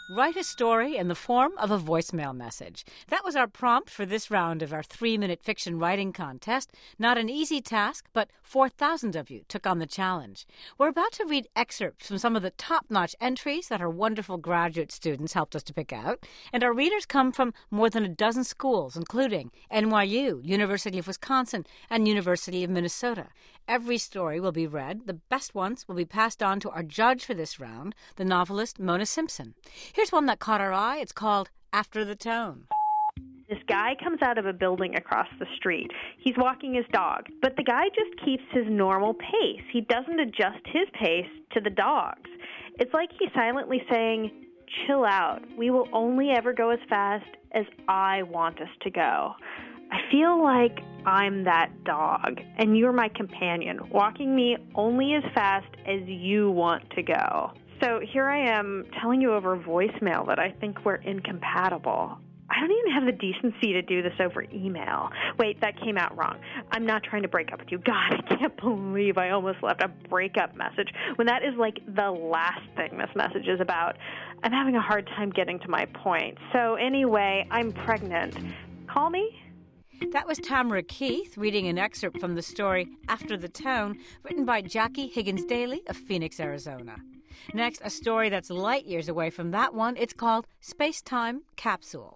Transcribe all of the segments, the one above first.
Write a story in the form of a voicemail message. That was our prompt for this round of our 3-minute fiction writing contest. Not an easy task, but 4,000 of you took on the challenge. We're about to read excerpts from some of the top-notch entries that our wonderful graduate students helped us to pick out. And our readers come from more than a dozen schools, including NYU, University of Wisconsin, and University of Minnesota. Every story will be read. The best ones will be passed on to our judge for this round, the novelist Mona Simpson. Here's one that caught our eye. It's called After the Tone. This guy comes out of a building across the street. He's walking his dog, but the guy just keeps his normal pace. He doesn't adjust his pace to the dog's. It's like he's silently saying, "Chill out. We will only ever go as fast as I want us to go." I feel like I'm that dog, and you're my companion, walking me only as fast as you want to go. So here I am telling you over voicemail that I think we're incompatible. I don't even have the decency to do this over email. Wait, that came out wrong. I'm not trying to break up with you. God, I can't believe I almost left a breakup message when that is like the last thing this message is about. I'm having a hard time getting to my point. So anyway, I'm pregnant. Call me. That was Tamara Keith reading an excerpt from the story After the Tone, written by Jackie Higgins Daly of Phoenix, Arizona. Next, a story that's light years away from that one. It's called Space-Time Capsule.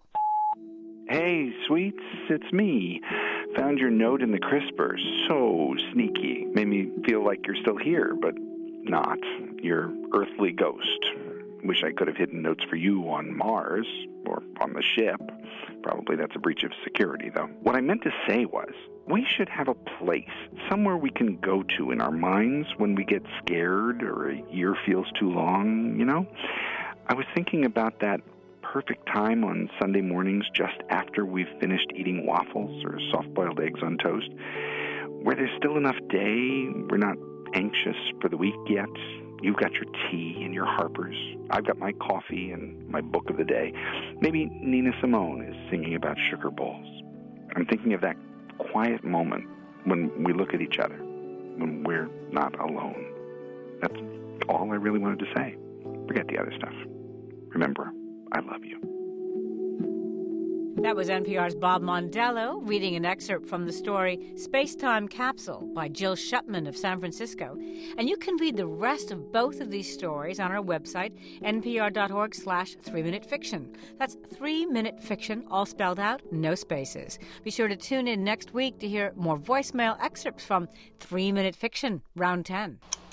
Hey, sweets, it's me. Found your note in the crisper. So sneaky. Made me feel like you're still here, but not. You're earthly ghost. Wish I could have hidden notes for you on Mars, or on the ship. Probably that's a breach of security, though. What I meant to say was, we should have a place, somewhere we can go to in our minds when we get scared or a year feels too long, you know? I was thinking about that perfect time on Sunday mornings just after we've finished eating waffles or soft-boiled eggs on toast, where there's still enough day, we're not anxious for the week yet. You've got your tea and your Harper's. I've got my coffee and my book of the day. Maybe Nina Simone is singing about sugar bowls. I'm thinking of that quiet moment when we look at each other, when we're not alone. That's all I really wanted to say. Forget the other stuff. Remember, I love you. That was NPR's Bob Mondello reading an excerpt from the story Space-Time Capsule by Jill Shupman of San Francisco. And you can read the rest of both of these stories on our website, npr.org/3-minute fiction. That's 3-minute fiction, all spelled out, no spaces. Be sure to tune in next week to hear more voicemail excerpts from 3-minute fiction, round 10.